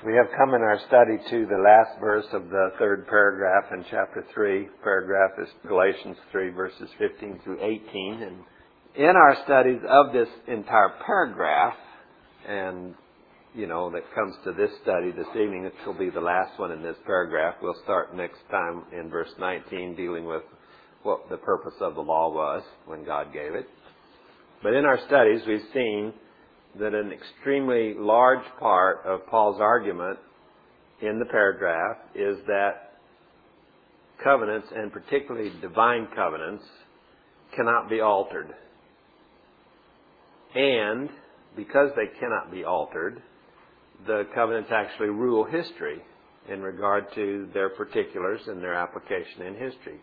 We have come in our study to the last verse of the third paragraph in chapter 3. Paragraph is Galatians 3, verses 15 through 18. And in our studies of this entire paragraph, and that comes to this study this evening, it will be the last one in this paragraph. We'll start next time in verse 19, dealing with what the purpose of the law was when God gave it. But in our studies, we've seen that an extremely large part of Paul's argument in the paragraph is that covenants, and particularly divine covenants, cannot be altered. And because they cannot be altered, the covenants actually rule history in regard to their particulars and their application in history.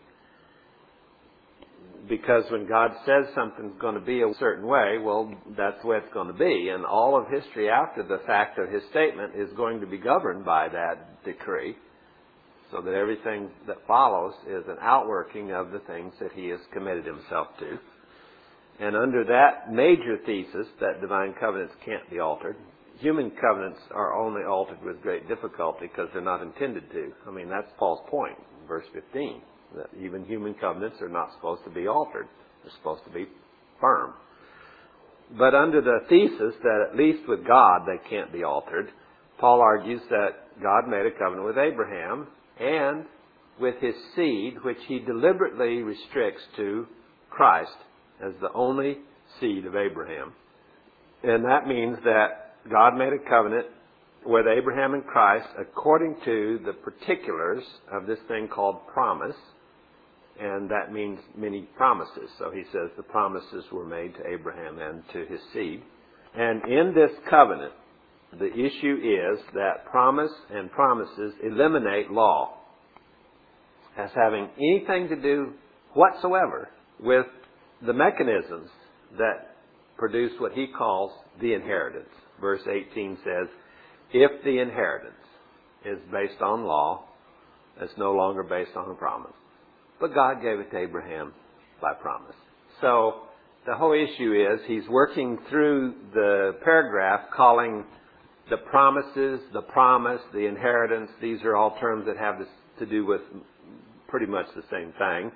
Because when God says something's going to be a certain way, well, that's the way it's going to be. And all of history after the fact of His statement is going to be governed by that decree, so that everything that follows is an outworking of the things that He has committed Himself to. And under that major thesis that divine covenants can't be altered, human covenants are only altered with great difficulty because they're not intended to. I mean, that's Paul's point, verse 15. That even human covenants are not supposed to be altered. They're supposed to be firm. But under the thesis that at least with God they can't be altered, Paul argues that God made a covenant with Abraham and with his seed, which He deliberately restricts to Christ as the only seed of Abraham. And that means that God made a covenant with Abraham and Christ according to the particulars of this thing called promise. And that means many promises. So he says the promises were made to Abraham and to his seed. And in this covenant, the issue is that promise and promises eliminate law as having anything to do whatsoever with the mechanisms that produce what he calls the inheritance. Verse 18 says, if the inheritance is based on law, it's no longer based on a promise. But God gave it to Abraham by promise. So the whole issue is he's working through the paragraph calling the promises, the promise, the inheritance. These are all terms that have to do with pretty much the same thing.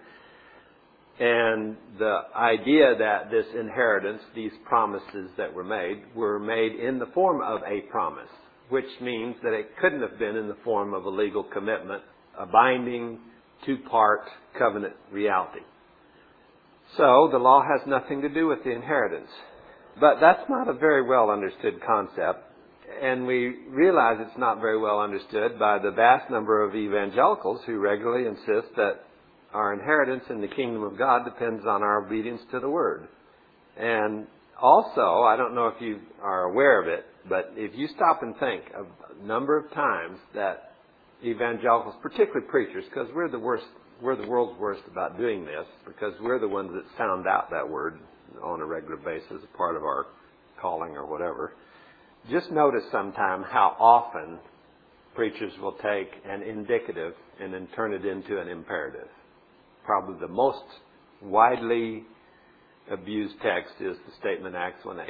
And the idea that this inheritance, these promises that were made in the form of a promise, which means that it couldn't have been in the form of a legal commitment, a binding two-part covenant reality. So the law has nothing to do with the inheritance. But that's not a very well understood concept. And we realize it's not very well understood by the vast number of evangelicals who regularly insist that our inheritance in the kingdom of God depends on our obedience to the Word. And also, I don't know if you are aware of it, but if you stop and think of a number of times that evangelicals, particularly preachers, because we're the world's worst about doing this, because we're the ones that sound out that word on a regular basis, a part of our calling or whatever. Just notice sometime how often preachers will take an indicative and then turn it into an imperative. Probably the most widely abused text is the statement Acts 1:8.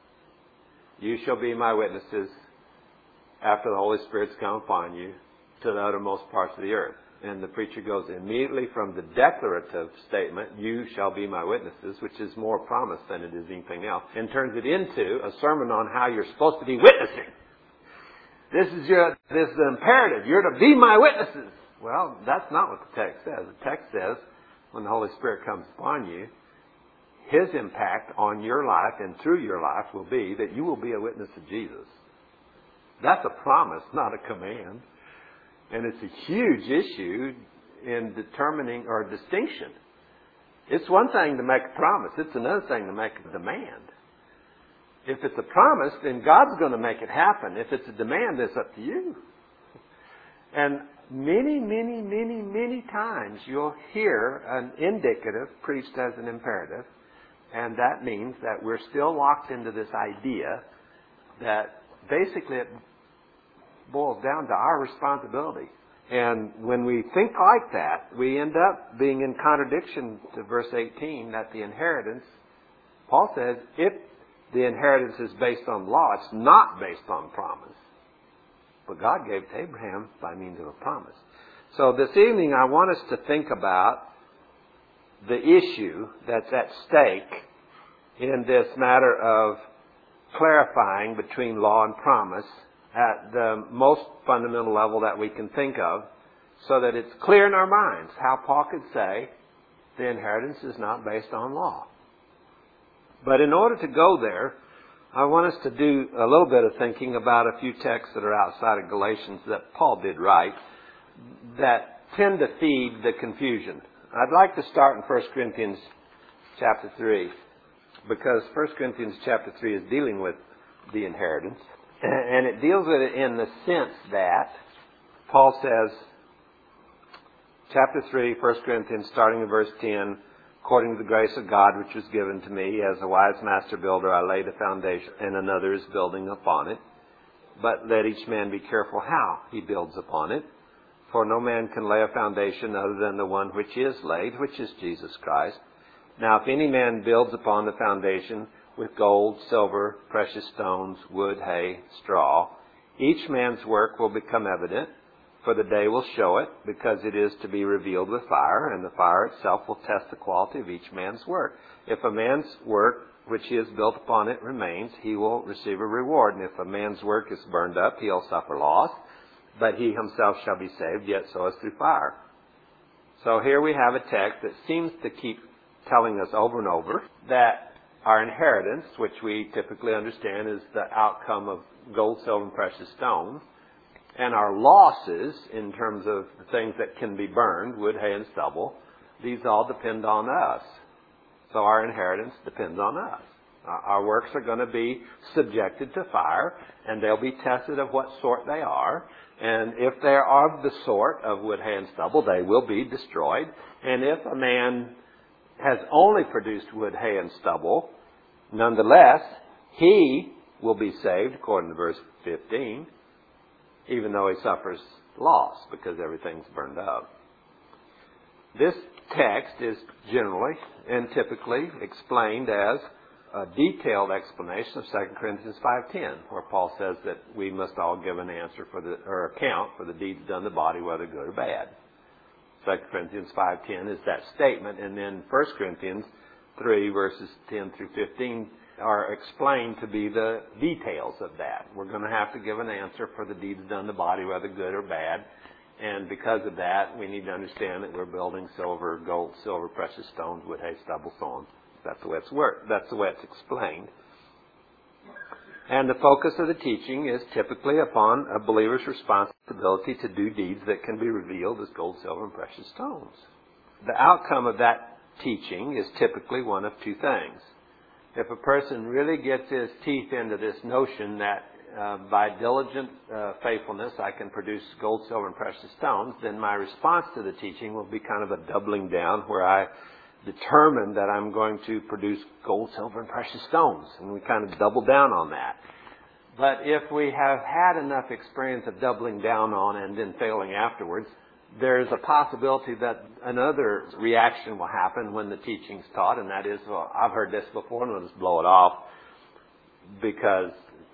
You shall be my witnesses after the Holy Spirit's come upon you to the uttermost parts of the earth. And the preacher goes immediately from the declarative statement, you shall be my witnesses, which is more promise than it is anything else, and turns it into a sermon on how you're supposed to be witnessing. This is the imperative. You're to be my witnesses. Well, that's not what the text says. The text says, when the Holy Spirit comes upon you, His impact on your life and through your life will be that you will be a witness of Jesus. That's a promise, not a command. And it's a huge issue in determining or distinction. It's one thing to make a promise. It's another thing to make a demand. If it's a promise, then God's going to make it happen. If it's a demand, it's up to you. And many, many, many, many times you'll hear an indicative preached as an imperative. And that means that we're still locked into this idea that basically it boils down to our responsibility. And when we think like that, we end up being in contradiction to verse 18 that the inheritance, Paul says, if the inheritance is based on law, it's not based on promise. But God gave it to Abraham by means of a promise. So this evening I want us to think about the issue that's at stake in this matter of clarifying between law and promise at the most fundamental level that we can think of, so that it's clear in our minds how Paul could say the inheritance is not based on law. But in order to go there, I want us to do a little bit of thinking about a few texts that are outside of Galatians that Paul did write that tend to feed the confusion. I'd like to start in 1 Corinthians chapter 3, because 1 Corinthians chapter 3 is dealing with the inheritance. And it deals with it in the sense that Paul says, chapter 3, 1 Corinthians, starting in verse 10, according to the grace of God which was given to me, as a wise master builder, I laid a foundation, and another is building upon it. But let each man be careful how he builds upon it. For no man can lay a foundation other than the one which is laid, which is Jesus Christ. Now if any man builds upon the foundation with gold, silver, precious stones, wood, hay, straw, each man's work will become evident, for the day will show it, because it is to be revealed with fire, and the fire itself will test the quality of each man's work. If a man's work which he has built upon it remains, he will receive a reward. And if a man's work is burned up, he'll suffer loss, but he himself shall be saved, yet so as through fire. So here we have a text that seems to keep telling us over and over that our inheritance, which we typically understand is the outcome of gold, silver, and precious stones, and our losses in terms of the things that can be burned, wood, hay, and stubble, these all depend on us. So our inheritance depends on us. Our works are going to be subjected to fire, and they'll be tested of what sort they are. And if they are of the sort of wood, hay, and stubble, they will be destroyed. And if a man has only produced wood, hay, and stubble, nonetheless, he will be saved, according to verse 15, even though he suffers loss because everything's burned up. This text is generally and typically explained as a detailed explanation of 2 Corinthians 5:10, where Paul says that we must all give an answer or account for the deeds done to the body, whether good or bad. 2 Corinthians 5:10 is that statement, and then 1 Corinthians 3 verses 10 through 15 are explained to be the details of that. We're going to have to give an answer for the deeds done to the body, whether good or bad. And because of that, we need to understand that we're building silver, gold, silver, precious stones, wood, hay, stubble, so on. That's the way it's worked. That's the way it's explained. And the focus of the teaching is typically upon a believer's responsibility to do deeds that can be revealed as gold, silver, and precious stones. The outcome of that teaching is typically one of two things. If a person really gets his teeth into this notion that by diligent faithfulness I can produce gold, silver, and precious stones, then my response to the teaching will be kind of a doubling down, where I determine that I'm going to produce gold, silver, and precious stones. And we kind of double down on that. But if we have had enough experience of doubling down on and then failing afterwards, there's a possibility that another reaction will happen when the teaching's taught, and that is, well, I've heard this before, and we'll just blow it off because,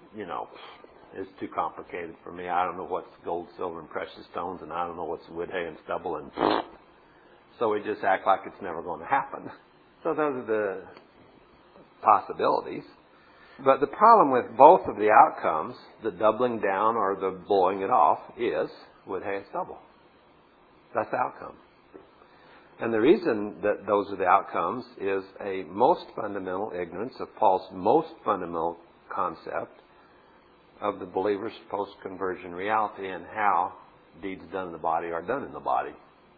it's too complicated for me. I don't know what's gold, silver, and precious stones, and I don't know what's wood, hay, and stubble, and so we just act like it's never going to happen. So those are the possibilities. But the problem with both of the outcomes, the doubling down or the blowing it off, is wood, hay, and stubble. That's the outcome. And the reason that those are the outcomes is a most fundamental ignorance of Paul's most fundamental concept of the believer's post-conversion reality and how deeds done in the body are done in the body.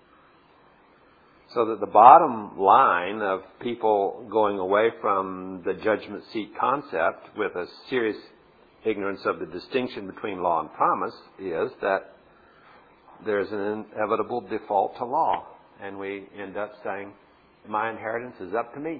So that the bottom line of people going away from the judgment seat concept with a serious ignorance of the distinction between law and promise is that there's an inevitable default to law. And we end up saying, my inheritance is up to me.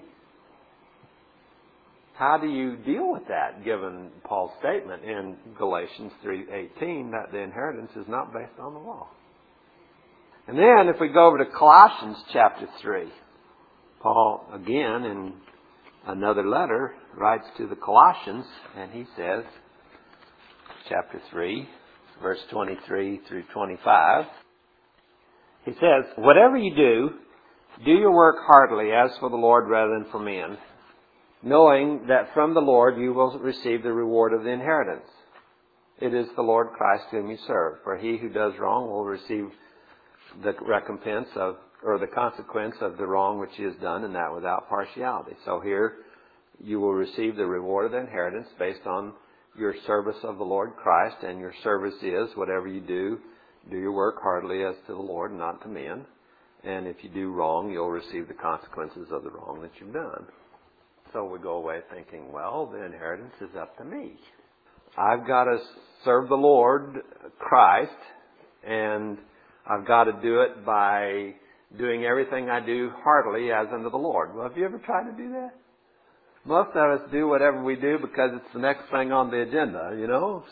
How do you deal with that, given Paul's statement in Galatians 3:18 that the inheritance is not based on the law? And then if we go over to Colossians chapter 3, Paul, again, in another letter, writes to the Colossians, and he says, chapter 3, verse 23 through 25. He says, "Whatever you do your work heartily as for the Lord rather than for men, knowing that from the Lord you will receive the reward of the inheritance. It is the Lord Christ whom you serve. For he who does wrong will receive the recompense of, or the consequence of the wrong which he has done, and that without partiality." So here you will receive the reward of the inheritance based on your service of the Lord Christ, and your service is, whatever you do your work heartily as to the Lord, not to men. And if you do wrong, you'll receive the consequences of the wrong that you've done. So we go away thinking, well, the inheritance is up to me. I've got to serve the Lord Christ, and I've got to do it by doing everything I do heartily as unto the Lord. Well, have you ever tried to do that? Most of us do whatever we do because it's the next thing on the agenda, you know.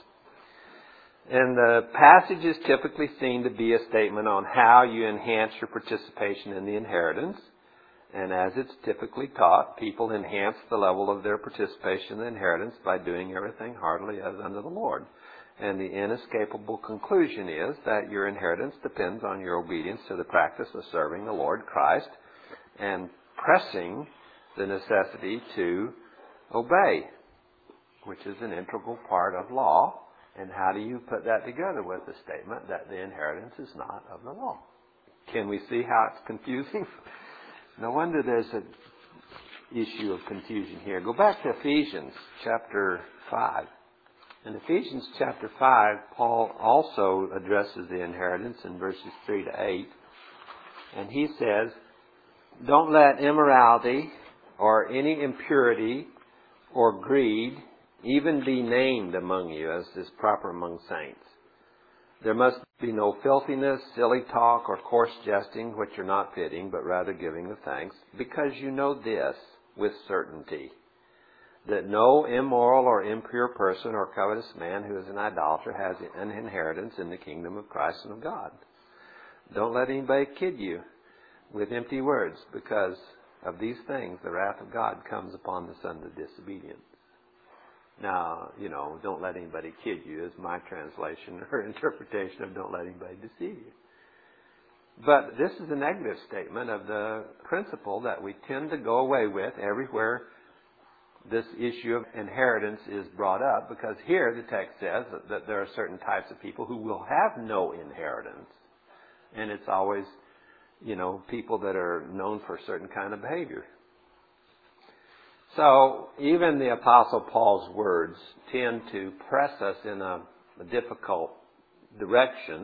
And the passage is typically seen to be a statement on how you enhance your participation in the inheritance. And as it's typically taught, people enhance the level of their participation in the inheritance by doing everything heartily as unto the Lord. And the inescapable conclusion is that your inheritance depends on your obedience to the practice of serving the Lord Christ and pressing the necessity to obey, which is an integral part of law. And how do you put that together with the statement that the inheritance is not of the law? Can we see how it's confusing? No wonder there's an issue of confusion here. Go back to Ephesians chapter 5. In Ephesians chapter 5, Paul also addresses the inheritance in verses 3 to 8. And he says, "Don't let immorality or any impurity or greed even be named among you, as is proper among saints. There must be no filthiness, silly talk, or coarse jesting, which are not fitting, but rather giving of thanks, because you know this with certainty, that no immoral or impure person or covetous man who is an idolater has an inheritance in the kingdom of Christ and of God. Don't let anybody kid you with empty words, because of these things the wrath of God comes upon the sons of disobedience." Now, you know, don't let anybody kid you is my translation or interpretation of don't let anybody deceive you. But this is a negative statement of the principle that we tend to go away with everywhere this issue of inheritance is brought up, because here the text says that there are certain types of people who will have no inheritance. And it's always, you know, people that are known for a certain kind of behavior. So even the Apostle Paul's words tend to press us in a difficult direction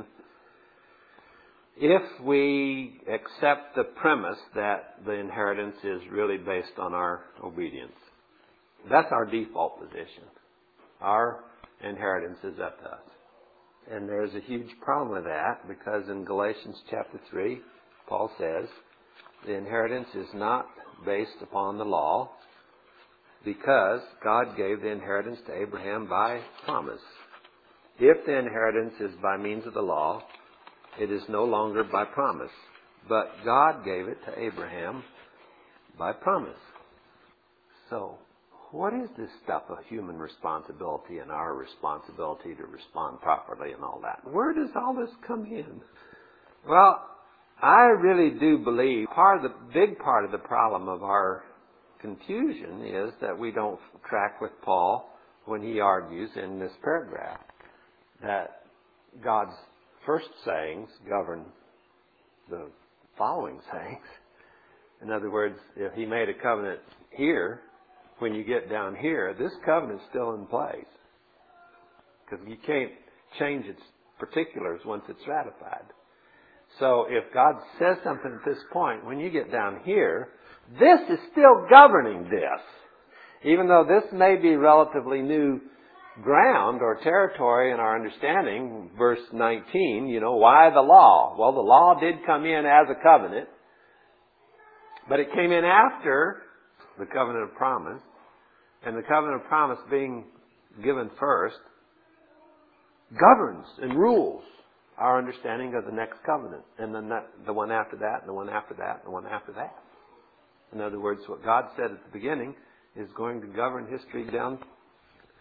if we accept the premise that the inheritance is really based on our obedience. That's our default position. Our inheritance is up to us. And there's a huge problem with that, because in Galatians chapter 3, Paul says, the inheritance is not based upon the law, because God gave the inheritance to Abraham by promise. If the inheritance is by means of the law, it is no longer by promise, but God gave it to Abraham by promise. So, what is this stuff of human responsibility and our responsibility to respond properly and all that? Where does all this come in? Well, I really do believe big part of the problem of our confusion is that we don't track with Paul when he argues in this paragraph that God's first sayings govern the following sayings. In other words, if he made a covenant here, when you get down here, this covenant's still in place, because you can't change its particulars once it's ratified. So if God says something at this point, when you get down here, this is still governing this. Even though this may be relatively new ground or territory in our understanding, verse 19, you know, why the law? Well, the law did come in as a covenant, but it came in after the covenant of promise, and the covenant of promise being given first governs and rules our understanding of the next covenant, and then the one after that, and the one after that, and the one after that. In other words, what God said at the beginning is going to govern history down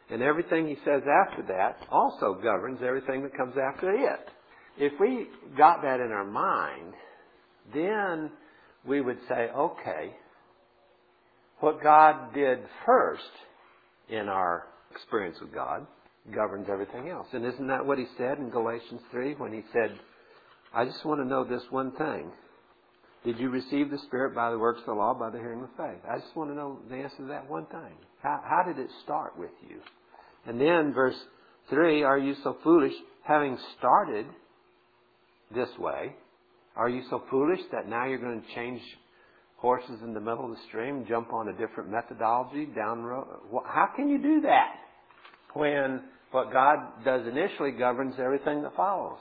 And everything he says after that also governs everything that comes after it. If we got that in our mind, then we would say, okay, what God did first in our experience with God governs everything else. And isn't that what he said in Galatians 3 when he said, I just want to know this one thing. Did you receive the Spirit by the works of the law, by the hearing of faith? I just want to know the answer to that one thing. How did it start with you? And then verse 3, are you so foolish, having started this way, are you so foolish that now you're going to change horses in the middle of the stream, jump on a different methodology down the road? How can you do that when what God does initially governs everything that follows?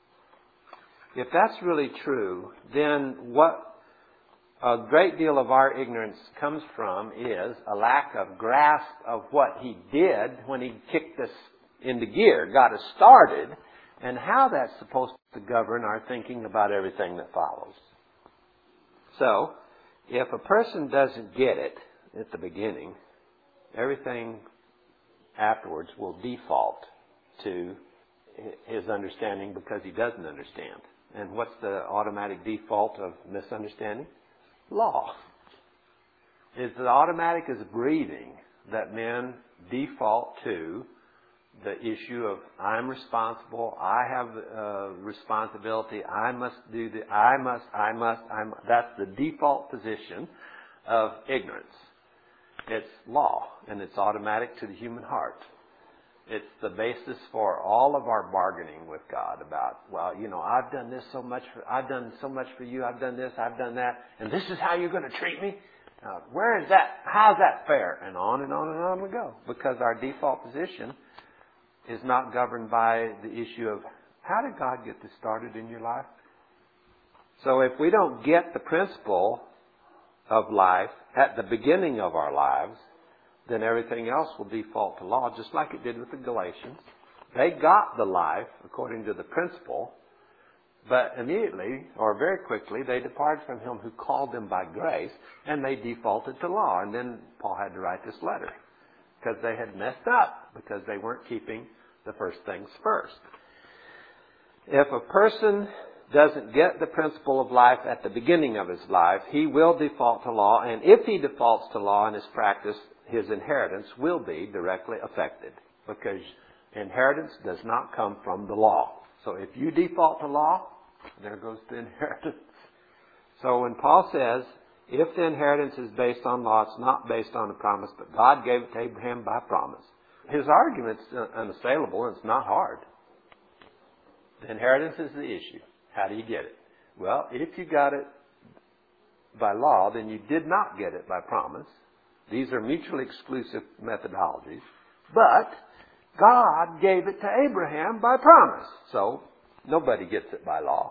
If that's really true, then what a great deal of our ignorance comes from is a lack of grasp of what he did when he kicked us into gear, got us started, and how that's supposed to govern our thinking about everything that follows. So, if a person doesn't get it at the beginning, everything afterwards will default to his understanding because he doesn't understand. And what's the automatic default of misunderstanding? Law. It's as automatic as breathing that men default to the issue of I'm responsible, I have responsibility, I must do the, I must. That's the default position of ignorance. It's law, and it's automatic to the human heart. It's the basis for all of our bargaining with God about, well, I've done this so much I've done so much for you, I've done this, I've done that, and this is how you're going to treat me? Where is that? How's that fair? And on and on and on we go. Because our default position is not governed by the issue of how did God get this started in your life? So if we don't get the principle of life at the beginning of our lives, then everything else will default to law, just like it did with the Galatians. They got the life according to the principle, but immediately, or very quickly, they departed from him who called them by grace, and they defaulted to law. And then Paul had to write this letter, because they had messed up, because they weren't keeping the first things first. If a person doesn't get the principle of life at the beginning of his life, he will default to law, and if he defaults to law in his practice, his inheritance will be directly affected, because inheritance does not come from the law. So if you default to law, there goes the inheritance. So when Paul says, if the inheritance is based on law, it's not based on a promise, but God gave it to Abraham by promise. His argument's unassailable, and it's not hard. The inheritance is the issue. How do you get it? Well, if you got it by law, then you did not get it by promise. These are mutually exclusive methodologies. But God gave it to Abraham by promise. So nobody gets it by law.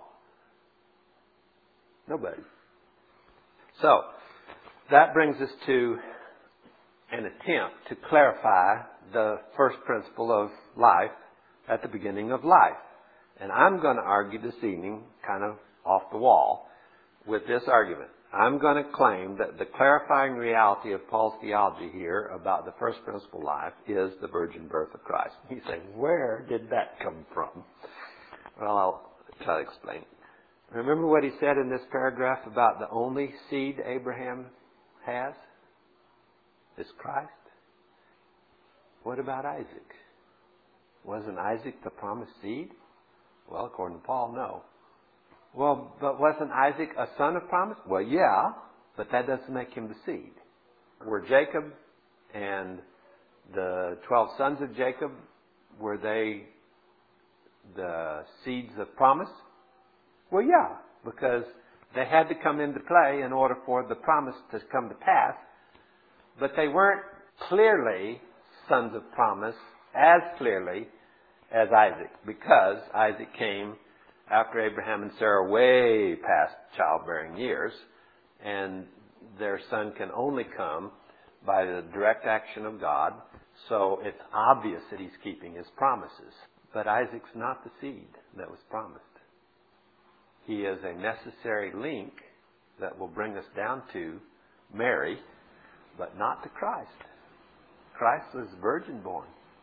Nobody. So that brings us to an attempt to clarify the first principle of life at the beginning of life. And I'm going to argue this evening, kind of off the wall, with this argument. I'm going to claim that the clarifying reality of Paul's theology here about the first principle of life is the virgin birth of Christ. You say, where did that come from? Well, I'll try to explain. Remember what he said in this paragraph about the only seed Abraham has? Is Christ. What about Isaac? Wasn't Isaac the promised seed? Well, according to Paul, no. Well, but wasn't Isaac a son of promise? Well, yeah, but that doesn't make him the seed. Were Jacob and the 12 sons of Jacob, were they the seeds of promise? Well, yeah, because they had to come into play in order for the promise to come to pass. But they weren't clearly sons of promise as clearly as Isaac, because Isaac came after Abraham and Sarah way past childbearing years, and their son can only come by the direct action of God, so it's obvious that he's keeping his promises. But Isaac's not the seed that was promised. He is a necessary link that will bring us down to Mary, but not to Christ. Christ was virgin born.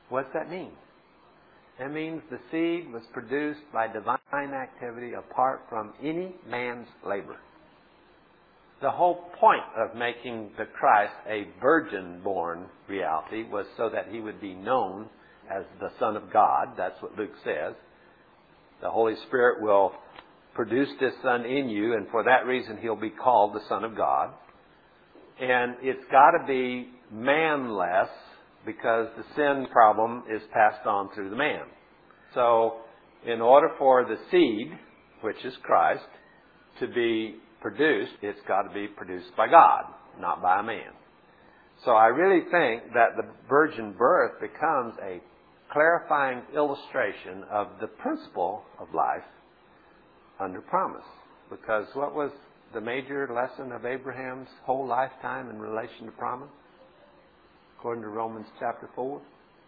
What's that mean? It means the seed was produced by divine activity apart from any man's labor. The whole point of making the Christ a virgin-born reality was so that he would be known as the Son of God. That's what Luke says. The Holy Spirit will produce this Son in you, and for that reason he'll be called the Son of God. And it's got to be manless, because the sin problem is passed on through the man. So, in order for the seed, which is Christ, to be produced, it's got to be produced by God, not by a man. So I really think that the virgin birth becomes a clarifying illustration of the principle of life under promise. Because what was the major lesson of Abraham's whole lifetime in relation to promise? According to Romans chapter 4.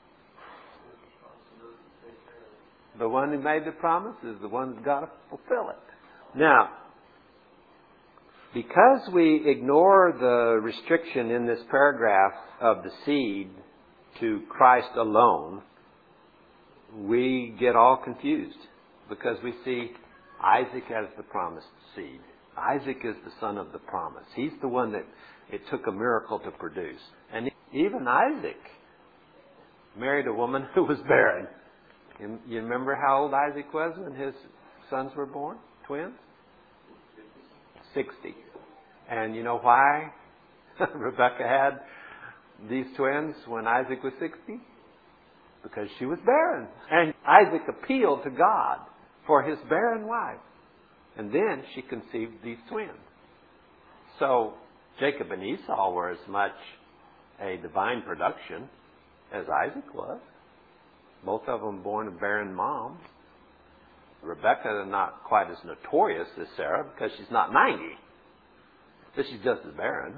The one who made the promise is the one who's got to fulfill it. Now, because we ignore the restriction in this paragraph of the seed to Christ alone, we get all confused. Because we see Isaac as the promised seed. Isaac is the son of the promise. He's the one that it took a miracle to produce. And even Isaac married a woman who was barren. You remember how old Isaac was when his sons were born? Twins? 60. And you know why Rebekah had these twins when Isaac was 60? Because she was barren. And Isaac appealed to God for his barren wife. And then she conceived these twins. So Jacob and Esau were as much a divine production as Isaac was. Both of them born of barren moms. Rebekah is not quite as notorious as Sarah because she's not 90. But she's just as barren.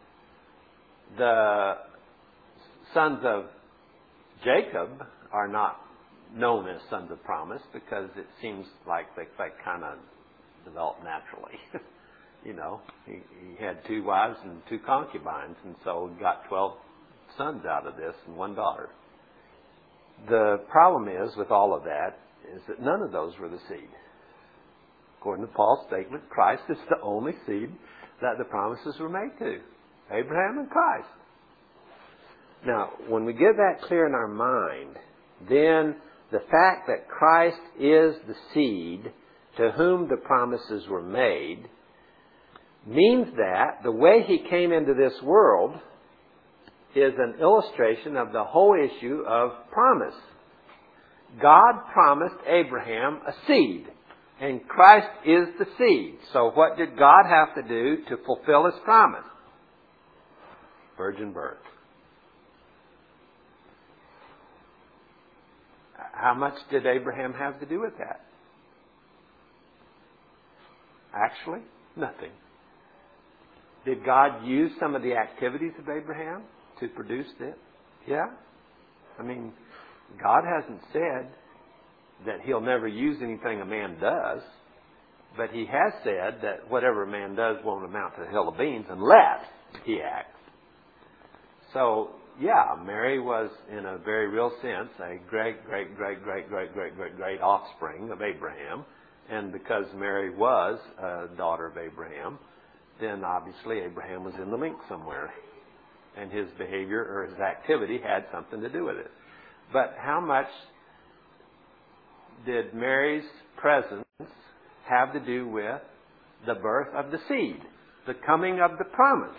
The sons of Jacob are not known as sons of promise because it seems like they kind of developed naturally. You know, he had 2 wives and 2 concubines, and so he got 12 sons out of this and 1 daughter. The problem is, with all of that, is that none of those were the seed. According to Paul's statement, Christ is the only seed that the promises were made to. Abraham and Christ. Now, when we get that clear in our mind, then the fact that Christ is the seed to whom the promises were made means that the way he came into this world is an illustration of the whole issue of promise. God promised Abraham a seed, and Christ is the seed. So what did God have to do to fulfill his promise? Virgin birth. How much did Abraham have to do with that? Actually, nothing. Did God use some of the activities of Abraham to produce it? Yeah. I mean, God hasn't said that he'll never use anything a man does, but he has said that whatever a man does won't amount to a hill of beans unless he acts. So, yeah, Mary was, in a very real sense, a great offspring of Abraham. And because Mary was a daughter of Abraham, then obviously Abraham was in the link somewhere. And his behavior or his activity had something to do with it. But how much did Mary's presence have to do with the birth of the seed, the coming of the promise?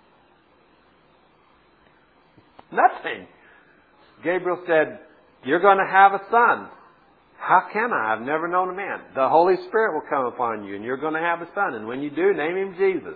Nothing. Gabriel said, "You're going to have a son." How can I? I've never known a man. The Holy Spirit will come upon you and you're going to have a son. And when you do, name him Jesus.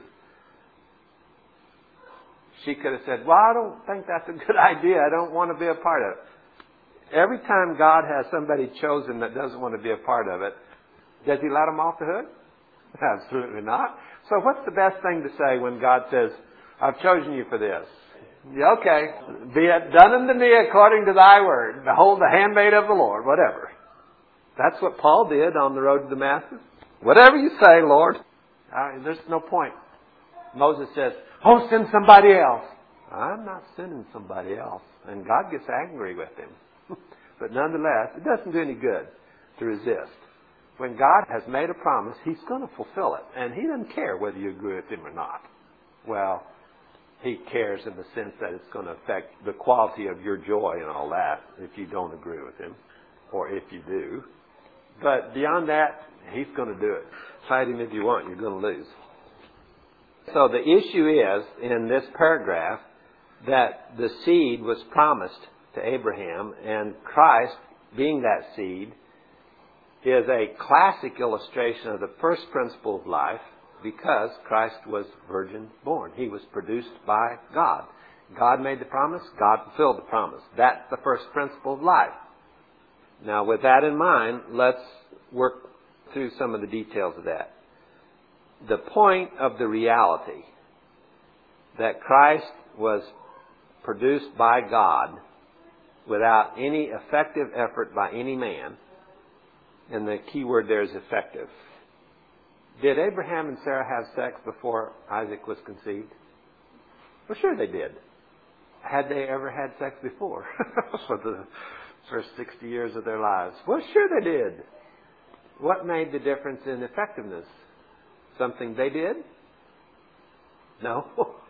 She could have said, "Well, I don't think that's a good idea. I don't want to be a part of it." Every time God has somebody chosen that doesn't want to be a part of it, does he let them off the hook? Absolutely not. So what's the best thing to say when God says, "I've chosen you for this"? Yeah, okay. "Be it done unto me according to thy word. Behold, the handmaid of the Lord," whatever. That's what Paul did on the road to Damascus. "Whatever you say, Lord." There's no point. Moses says, send somebody else. I'm not sending somebody else. And God gets angry with him. But nonetheless, it doesn't do any good to resist. When God has made a promise, He's going to fulfill it. And He doesn't care whether you agree with Him or not. Well, He cares in the sense that it's going to affect the quality of your joy and all that if you don't agree with Him, or if you do. But beyond that, He's going to do it. Fight Him if you want, you're going to lose. So the issue is, in this paragraph, that the seed was promised to Abraham, and Christ, being that seed, is a classic illustration of the first principle of life, because Christ was virgin born. He was produced by God. God made the promise, God fulfilled the promise. That's the first principle of life. Now, with that in mind, let's work through some of the details of that. The point of the reality that Christ was produced by God without any effective effort by any man, and the key word there is effective. Did Abraham and Sarah have sex before Isaac was conceived? Well, sure they did. Had they ever had sex before? For the first 60 years of their lives? Well, sure they did. What made the difference in effectiveness? Something they did? No.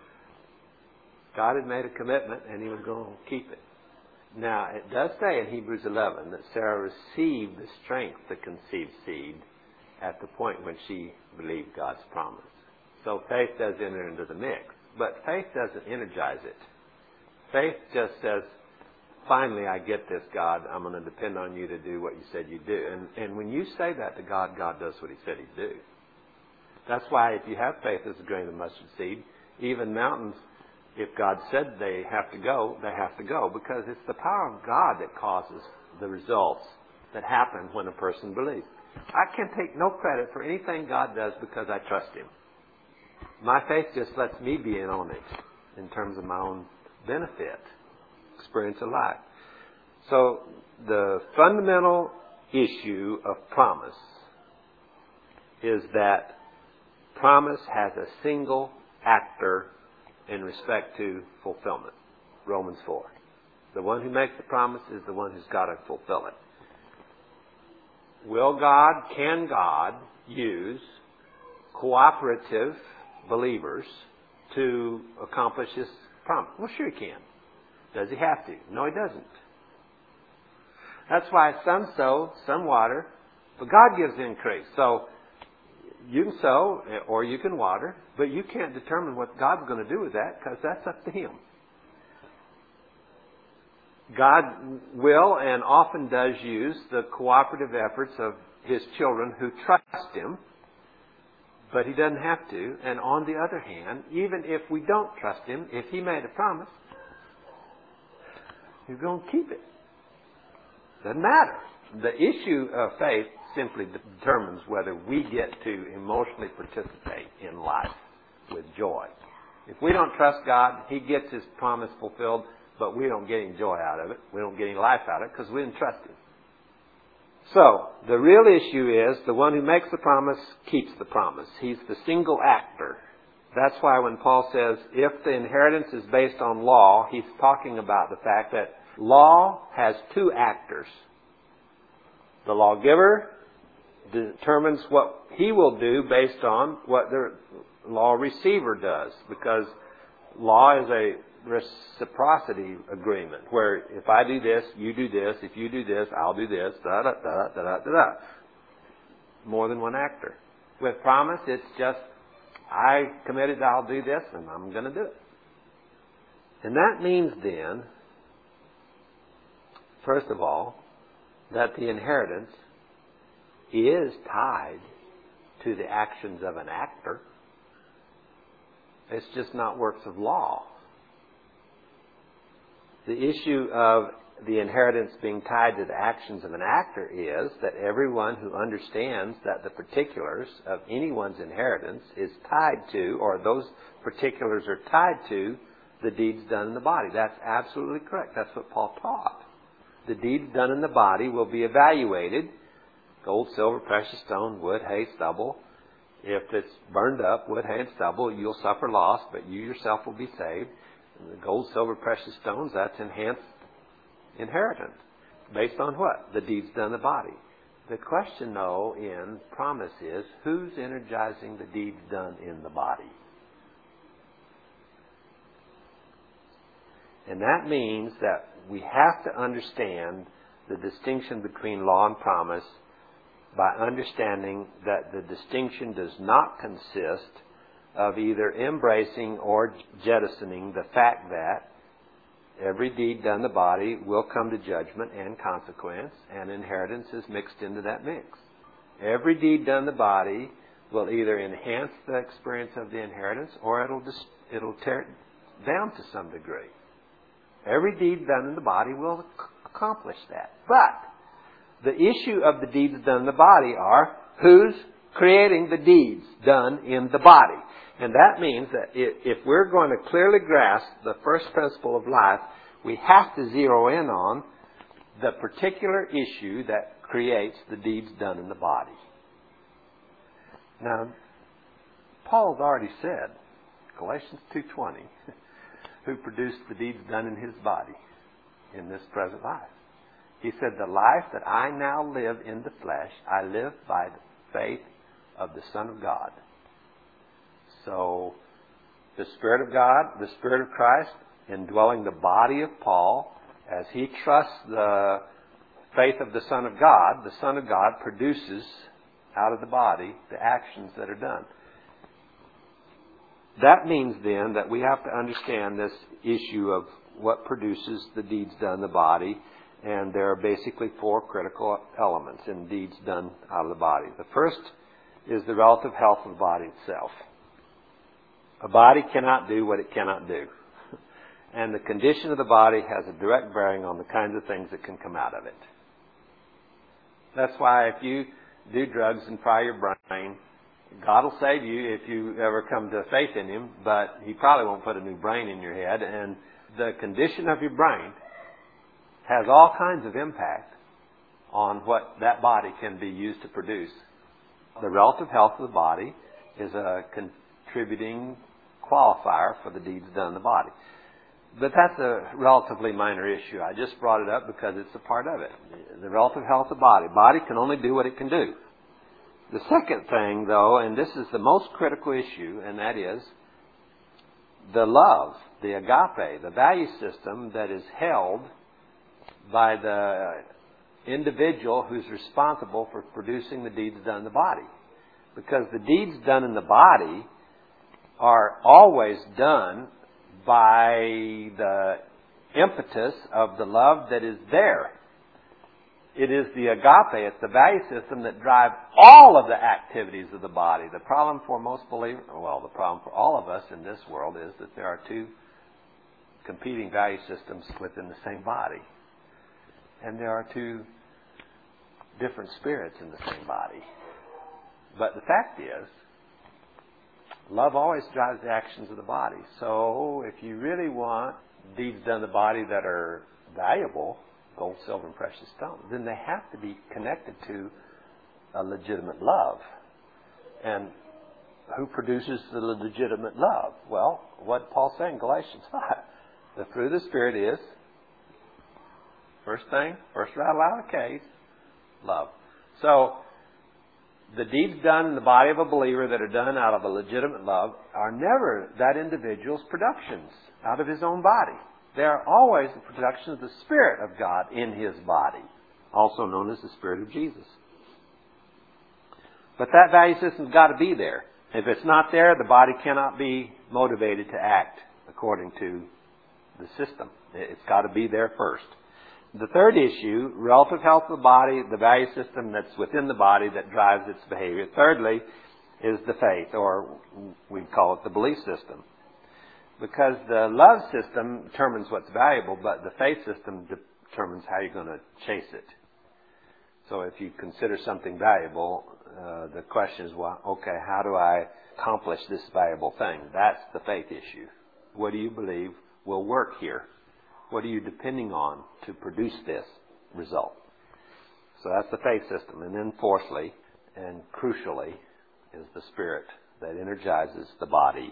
God had made a commitment and He was going to keep it. Now, it does say in Hebrews 11 that Sarah received the strength to conceive seed at the point when she believed God's promise. So faith does enter into the mix. But faith doesn't energize it. Faith just says, finally I get this, God. I'm going to depend on you to do what you said you'd do. And when you say that to God, God does what He said He'd do. That's why if you have faith as a grain of mustard seed, even mountains, if God said they have to go, they have to go. Because it's the power of God that causes the results that happen when a person believes. I can take no credit for anything God does because I trust Him. My faith just lets me be in on it in terms of my own benefit, experience of life. So the fundamental issue of promise is that promise has a single actor in respect to fulfillment. Romans 4. The one who makes the promise is the one who's got to fulfill it. Can God use cooperative believers to accomplish His promise? Well, sure He can. Does He have to? No, He doesn't. That's why some sow, some water, but God gives the increase. So you can sow or you can water, but you can't determine what God's going to do with that because that's up to Him. God will and often does use the cooperative efforts of His children who trust Him, but He doesn't have to. And on the other hand, even if we don't trust Him, if He made a promise, He's going to keep it. Doesn't matter. The issue of faith simply determines whether we get to emotionally participate in life with joy. If we don't trust God, He gets His promise fulfilled, but we don't get any joy out of it. We don't get any life out of it because we didn't trust Him. So, the real issue is the one who makes the promise keeps the promise. He's the single actor. That's why when Paul says, if the inheritance is based on law, he's talking about the fact that law has two actors. The lawgiver determines what he will do based on what the law receiver does, because law is a reciprocity agreement where if I do this, you do this. If you do this, I'll do this. Da da da da da da. More than one actor. With promise, it's just I committed I'll do this, and I'm going to do it. And that means then, first of all, that the inheritance is tied to the actions of an actor. It's just not works of law. The issue of the inheritance being tied to the actions of an actor is that everyone who understands that the particulars of anyone's inheritance is tied to, or those particulars are tied to, the deeds done in the body. That's absolutely correct. That's what Paul taught. The deeds done in the body will be evaluated. Gold, silver, precious stone, wood, hay, stubble. If it's burned up, wood, hay, and stubble, you'll suffer loss, but you yourself will be saved. And the gold, silver, precious stones, that's enhanced inheritance. Based on what? The deeds done in the body. The question, though, in promise is, who's energizing the deeds done in the body? And that means that we have to understand the distinction between law and promise by understanding that the distinction does not consist of either embracing or jettisoning the fact that every deed done in the body will come to judgment and consequence, and inheritance is mixed into that mix. Every deed done in the body will either enhance the experience of the inheritance or it'll tear it down to some degree. Every deed done in the body will accomplish that. But the issue of the deeds done in the body are who's creating the deeds done in the body. And that means that if we're going to clearly grasp the first principle of life, we have to zero in on the particular issue that creates the deeds done in the body. Now, Paul's already said, Galatians 2:20, who produced the deeds done in his body in this present life. He said, the life that I now live in the flesh, I live by the faith of the Son of God. So, the Spirit of God, the Spirit of Christ, indwelling the body of Paul, as he trusts the faith of the Son of God produces out of the body the actions that are done. That means then that we have to understand this issue of what produces the deeds done in the body, and there are basically four critical elements in deeds done out of the body. The first is the relative health of the body itself. A body cannot do what it cannot do. And the condition of the body has a direct bearing on the kinds of things that can come out of it. That's why if you do drugs and fry your brain, God will save you if you ever come to faith in Him, but He probably won't put a new brain in your head. And the condition of your brain has all kinds of impact on what that body can be used to produce. The relative health of the body is a contributing qualifier for the deeds done in the body. But that's a relatively minor issue. I just brought it up because it's a part of it. The relative health of the body. Body can only do what it can do. The second thing, though, and this is the most critical issue, and that is the love, the agape, the value system that is held by the individual who's responsible for producing the deeds done in the body. Because the deeds done in the body are always done by the impetus of the love that is there. It is the agape, it's the value system that drives all of the activities of the body. The problem for most believers, the problem for all of us in this world is that there are two competing value systems within the same body. And there are two different spirits in the same body. But the fact is, love always drives the actions of the body. So if you really want deeds done in the body that are valuable, gold, silver, and precious stones, then they have to be connected to a legitimate love. And who produces the legitimate love? Well, what Paul's saying in Galatians 5, the fruit of the Spirit is, first rattle out of the case, love. So, the deeds done in the body of a believer that are done out of a legitimate love are never that individual's productions out of his own body. They are always the production of the Spirit of God in his body, also known as the Spirit of Jesus. But that value system's got to be there. If it's not there, the body cannot be motivated to act according to the system. It's got to be there first. The third issue, relative health of the body, the value system that's within the body that drives its behavior. Thirdly, is the faith, or we call it the belief system. Because the love system determines what's valuable, but the faith system determines how you're going to chase it. So if you consider something valuable, the question is, how do I accomplish this valuable thing? That's the faith issue. What do you believe will work here? What are you depending on to produce this result? So that's the faith system. And then fourthly, and crucially, is the Spirit that energizes the body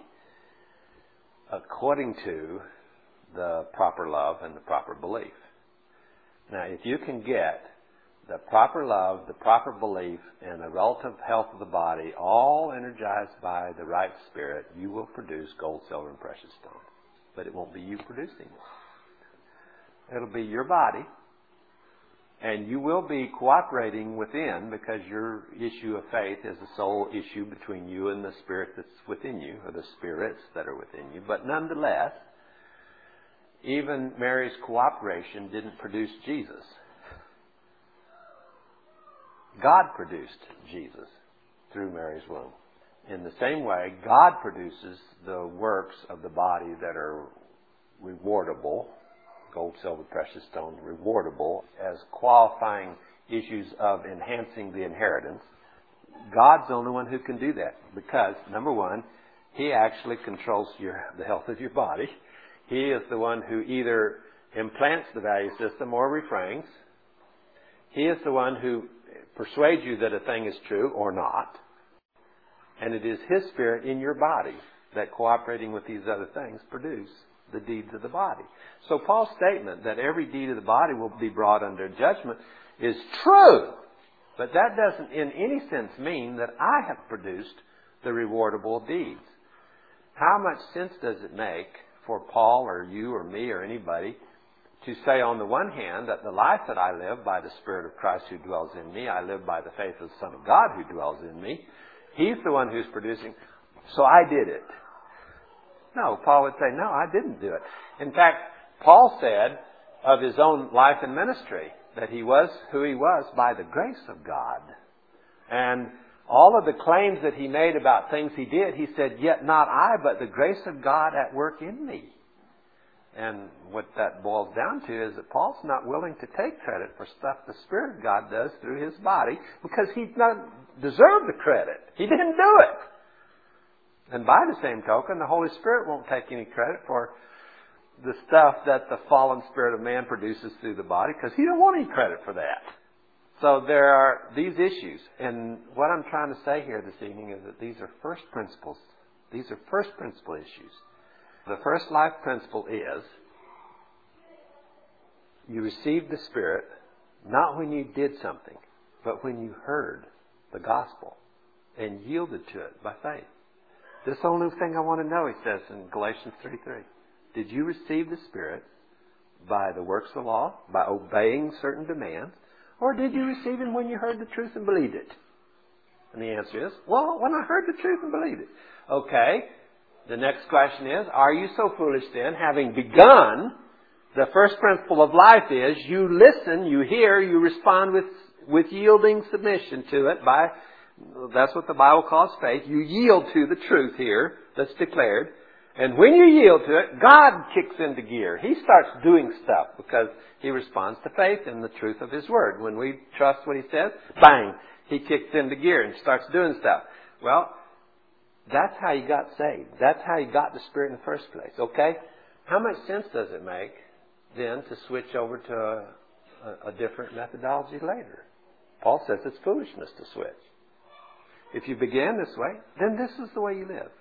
according to the proper love and the proper belief. Now, if you can get the proper love, the proper belief, and the relative health of the body all energized by the right spirit, you will produce gold, silver, and precious stones. But it won't be you producing it. It'll be your body. And you will be cooperating within, because your issue of faith is a sole issue between you and the spirit that's within you, or the spirits that are within you. But nonetheless, even Mary's cooperation didn't produce Jesus. God produced Jesus through Mary's womb. In the same way, God produces the works of the body that are rewardable, gold, silver, precious stone, rewardable, as qualifying issues of enhancing the inheritance. God's the only one who can do that, because, number one, He actually controls the health of your body. He is the one who either implants the value system or refrains. He is the one who persuades you that a thing is true or not. And it is His Spirit in your body that, cooperating with these other things, produce the deeds of the body. So Paul's statement that every deed of the body will be brought under judgment is true. But that doesn't in any sense mean that I have produced the rewardable deeds. How much sense does it make for Paul or you or me or anybody to say, on the one hand, that the life that I live by the Spirit of Christ who dwells in me, I live by the faith of the Son of God who dwells in me. He's the one who's producing, so I did it. No, Paul would say, no, I didn't do it. In fact, Paul said of his own life and ministry that he was who he was by the grace of God. And all of the claims that he made about things he did, he said, yet not I, but the grace of God at work in me. And what that boils down to is that Paul's not willing to take credit for stuff the Spirit of God does through his body, because he doesn't deserve the credit. He didn't do it. And by the same token, the Holy Spirit won't take any credit for the stuff that the fallen spirit of man produces through the body, because He don't want any credit for that. So there are these issues. And what I'm trying to say here this evening is that these are first principles. These are first principle issues. The first life principle is you received the Spirit not when you did something, but when you heard the gospel and yielded to it by faith. This is the only thing I want to know, he says in Galatians 3:3. Did you receive the Spirit by the works of the law, by obeying certain demands, or did you receive Him when you heard the truth and believed it? And the answer is, well, when I heard the truth and believed it. Okay. The next question is, are you so foolish then, having begun, the first principle of life is you listen, you hear, you respond with yielding submission to it by, that's what the Bible calls faith. You yield to the truth here that's declared. And when you yield to it, God kicks into gear. He starts doing stuff because He responds to faith in the truth of His Word. When we trust what He says, bang, He kicks into gear and starts doing stuff. Well, that's how you got saved. That's how you got the Spirit in the first place. Okay? How much sense does it make then to switch over to a different methodology later? Paul says it's foolishness to switch. If you began this way, then this is the way you live.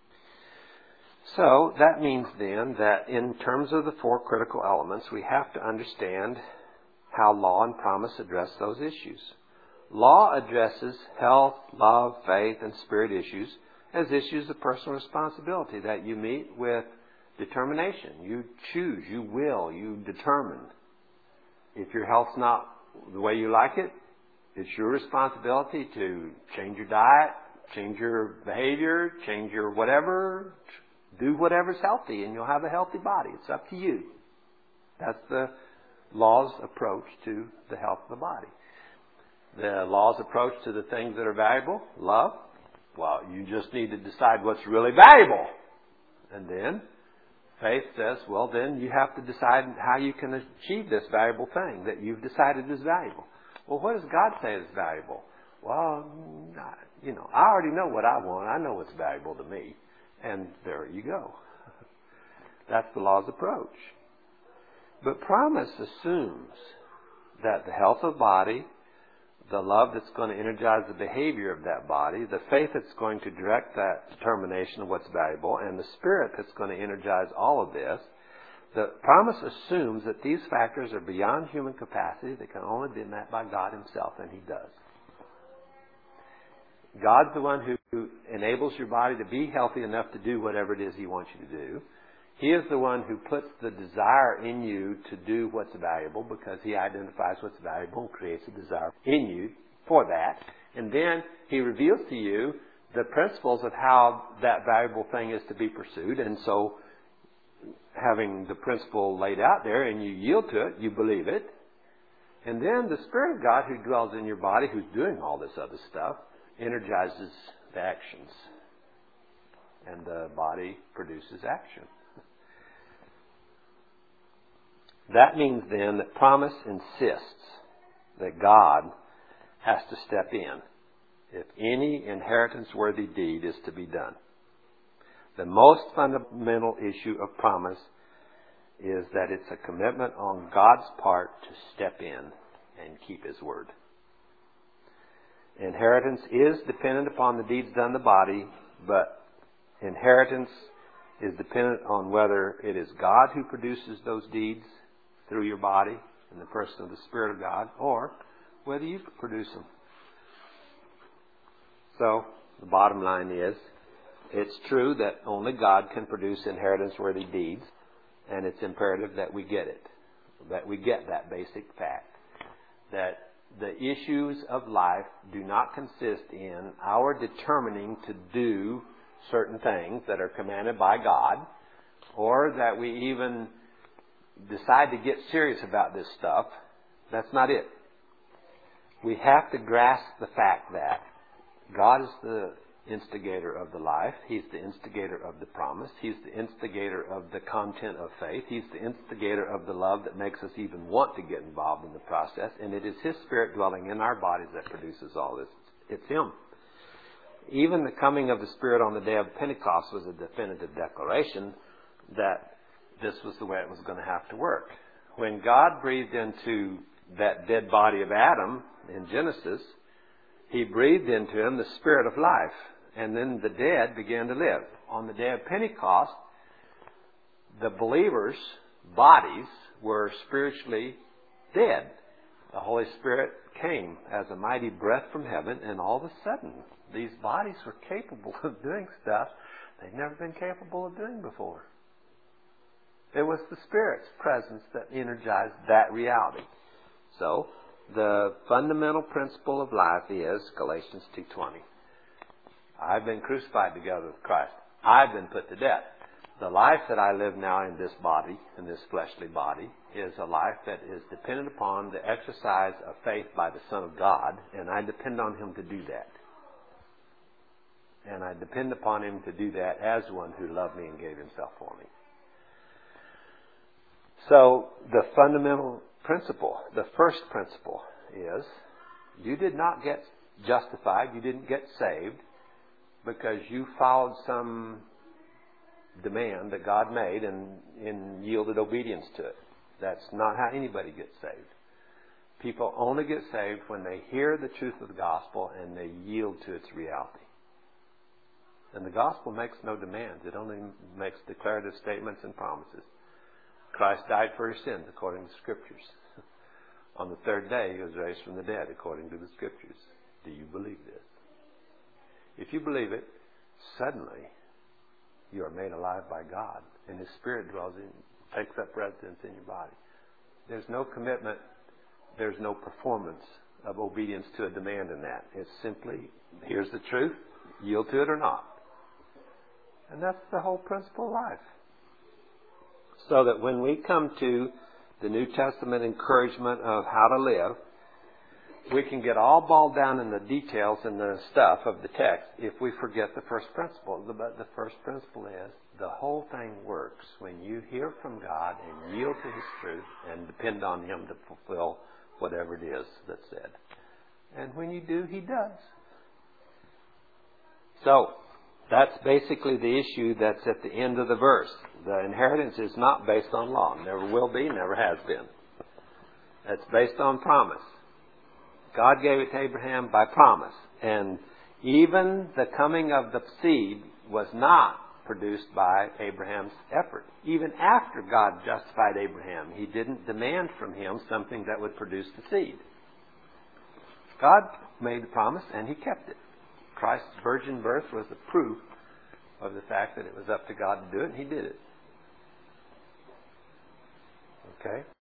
So that means then that in terms of the four critical elements, we have to understand how law and promise address those issues. Law addresses health, love, faith, and spirit issues as issues of personal responsibility that you meet with determination. You choose, you will, you determine. If your health's not the way you like it, it's your responsibility to change your diet, change your behavior, change your whatever, do whatever's healthy, and you'll have a healthy body. It's up to you. That's the law's approach to the health of the body. The law's approach to the things that are valuable, love. Well, you just need to decide what's really valuable. And then faith says, well, then you have to decide how you can achieve this valuable thing that you've decided is valuable. Well, what does God say is valuable? Well, I already know what I want. I know what's valuable to me. And there you go. That's the law's approach. But promise assumes that the health of the body, the love that's going to energize the behavior of that body, the faith that's going to direct that determination of what's valuable, and the Spirit that's going to energize all of this, The promise assumes that these factors are beyond human capacity. They can only be met by God Himself, and He does. God's the one who enables your body to be healthy enough to do whatever it is He wants you to do. He is the one who puts the desire in you to do what's valuable, because He identifies what's valuable and creates a desire in you for that. And then He reveals to you the principles of how that valuable thing is to be pursued. And so, having the principle laid out there and you yield to it, you believe it. And then the Spirit of God who dwells in your body, who's doing all this other stuff, energizes the actions. And the body produces action. That means then that promise insists that God has to step in if any inheritance-worthy deed is to be done. The most fundamental issue of promise is that it's a commitment on God's part to step in and keep His word. Inheritance is dependent upon the deeds done in the body, but inheritance is dependent on whether it is God who produces those deeds through your body in the person of the Spirit of God, or whether you produce them. So, the bottom line is, it's true that only God can produce inheritance-worthy deeds, and it's imperative that we get it, that we get that basic fact, that the issues of life do not consist in our determining to do certain things that are commanded by God, or that we even decide to get serious about this stuff. That's not it. We have to grasp the fact that God is the instigator of the life. He's the instigator of the promise. He's the instigator of the content of faith. He's the instigator of the love that makes us even want to get involved in the process. And it is His Spirit dwelling in our bodies that produces all this. It's Him. Even the coming of the Spirit on the day of Pentecost was a definitive declaration that this was the way it was going to have to work. When God breathed into that dead body of Adam in Genesis, He breathed into him the Spirit of life. And then the dead began to live. On the day of Pentecost, the believers' bodies were spiritually dead. The Holy Spirit came as a mighty breath from heaven, and all of a sudden, these bodies were capable of doing stuff they'd never been capable of doing before. It was the Spirit's presence that energized that reality. So, the fundamental principle of life is Galatians 2:20. I've been crucified together with Christ. I've been put to death. The life that I live now in this body, in this fleshly body, is a life that is dependent upon the exercise of faith by the Son of God, and I depend on Him to do that. And I depend upon Him to do that as one who loved me and gave Himself for me. So, the fundamental principle, the first principle is, you did not get justified, you didn't get saved because you followed some demand that God made and yielded obedience to it. That's not how anybody gets saved. People only get saved when they hear the truth of the gospel and they yield to its reality. And the gospel makes no demands. It only makes declarative statements and promises. Christ died for your sins according to the Scriptures. On the third day, He was raised from the dead according to the Scriptures. Do you believe this? If you believe it, suddenly you are made alive by God, and His Spirit dwells in, takes up residence in your body. There's no commitment, there's no performance of obedience to a demand in that. It's simply, here's the truth, yield to it or not. And that's the whole principle of life. So that when we come to the New Testament encouragement of how to live, we can get all bogged down in the details and the stuff of the text if we forget the first principle. But the first principle is, the whole thing works when you hear from God and yield to His truth and depend on Him to fulfill whatever it is that's said. And when you do, He does. So, that's basically the issue that's at the end of the verse. The inheritance is not based on law. Never will be, never has been. It's based on promise. God gave it to Abraham by promise. And even the coming of the seed was not produced by Abraham's effort. Even after God justified Abraham, He didn't demand from him something that would produce the seed. God made the promise and He kept it. Christ's virgin birth was the proof of the fact that it was up to God to do it, and He did it. Okay?